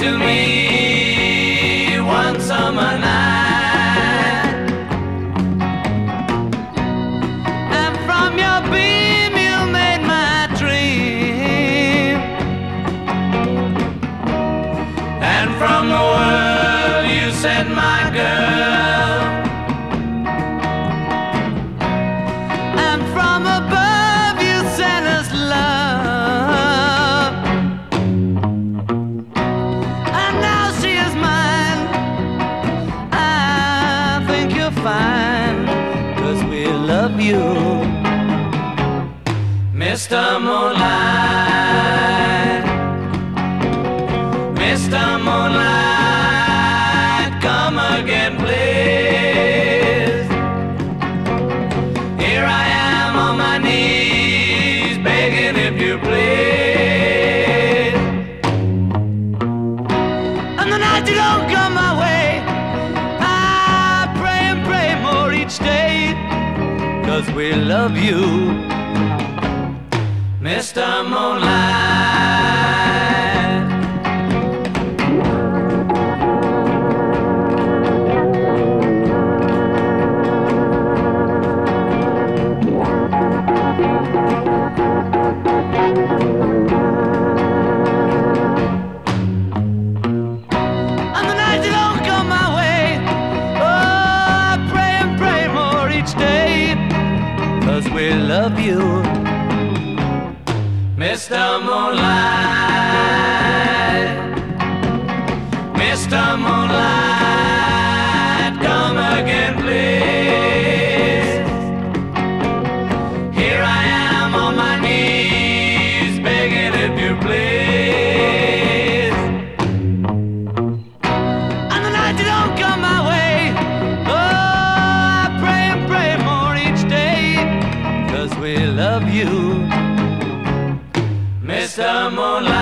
to me one summer night, and from your beam you made my dream, and from the world you said, my girl, and from above you sent us love, and now she is mine. I think you're fine, 'cause we love you, Mr. Moonlight, Mr. Moonlight, come again, please. Here I am on my knees, begging if you please. And the night you don't come my way, I pray and pray more each day, 'cause we love you, Mr. Moonlight. And the night you don't come my way, oh, I pray and pray more each day, 'cause we love you, Mr. Moonlight, Mr. Moonlight, come again, please. Here I am on my knees, begging if you please. And the night you don't come my way, oh, I pray and pray more each day, 'cause we love you, Mr. Moonlight.